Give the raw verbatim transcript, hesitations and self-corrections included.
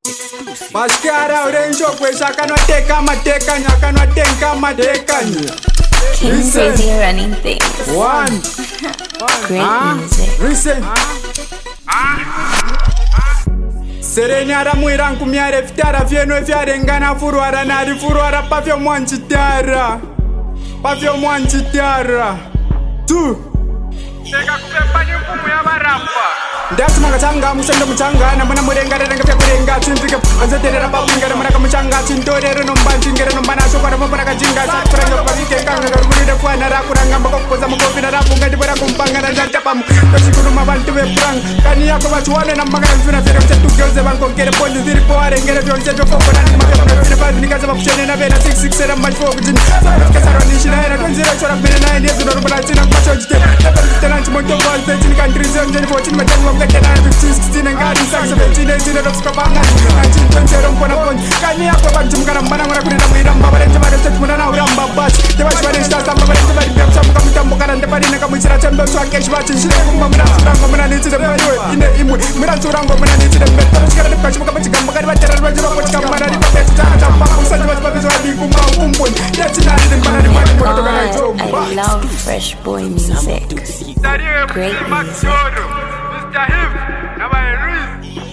Mascara orange kwesha kanoteka mateka nyakanoteka mateka nya. King Crazy running things. One. Great ah, music. Listen. Serenyara mwira nkumyare fitara vyeno vyarengana furwara nari furwara pavyo mwanchitara. Pavyo mwanchitara. Tu. Teka kupepa ni mfumu ya barapa. Ndati mangachanga mushendo muchanga na mwana murenga renga pya kurenga chinzike anzeterera babinga na mwana kamuchanga chintorero nombanjingere nombana shokwa nombana kajinga sakuranga kwazike kanga karumuride kwana rakuranga makokoza mukofi na rapunga ndibora kumpanga na ndachapa mu kashikuru mabantu be prang kani yako bachuane na magana mfuna fere mchetugeoze bankongere ponzi ziri kwa rengere vyonse vyo foko na nimapya kuna fina bazi nikaza mafushene na vena six six era mali foku jini sarafika sarwanishi na era twenzi chora mbele na yesu na rubala china kwa jite napa mfitena nchimonto kwa chini kantirizi onjeni for chini metenwa fifteen, sixteen and God is seventeen, eighteen of Scabanga, nineteen, twenty, and one upon Kanye Akabam Karamana, Mira, Baba, and the Murana, Ramba, but the West Valley Stars, Baba, and the some coming to Mokan and the Parina, which are Chamber to Akash Watch, and Mamma, Mamma, to the in the Imu, Miranturango, Mamma, to the Better, the Pachaka, Mamma, which come Mamma, I love Fresh Boy music. Great music. Mister Him, now I read.